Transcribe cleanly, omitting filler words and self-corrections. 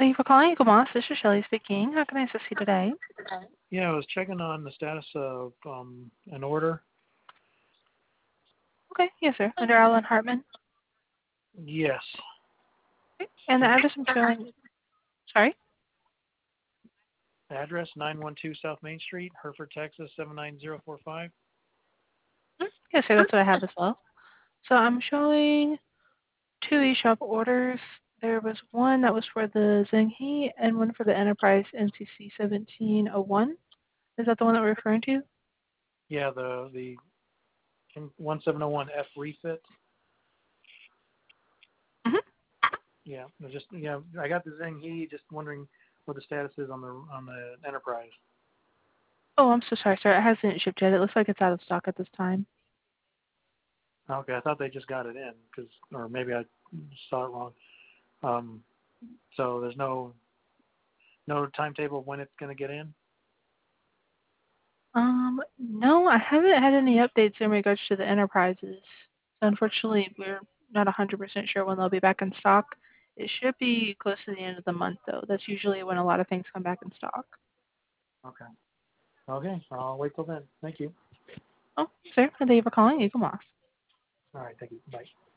Thank you for calling Eagle Moss. This is Shelly speaking. How can I assist you today? Yeah, I was checking on the status of an order. Okay, yes, sir. Under Alan Hartman. Yes. Okay. And the address I'm showing, sorry? Address 912 South Main Street, Hereford, Texas 79045. Yes, sir. That's what I have as well. So I'm showing two eShop orders. There was one that was for the Zenghe and one for the Enterprise NCC 1701. Is that the one that we're referring to? Yeah, the 1701F refit. Mm-hmm. Yeah, I got the Zhenghe. Just wondering what the status is on the Enterprise. Oh, I'm so sorry, sir. It hasn't shipped yet. It looks like it's out of stock at this time. Okay, I thought they just got it in or maybe I saw it wrong. Um, so there's no timetable of when it's going to get in. No, I haven't had any updates in regards to the enterprises. So unfortunately, we're not 100% sure when they'll be back in stock. It should be close to the end of the month, though. That's usually when a lot of things come back in stock. Okay. Okay, I'll wait till then. Thank you. Oh, sir, thank you for calling Eagle Moss. All right, thank you. Bye.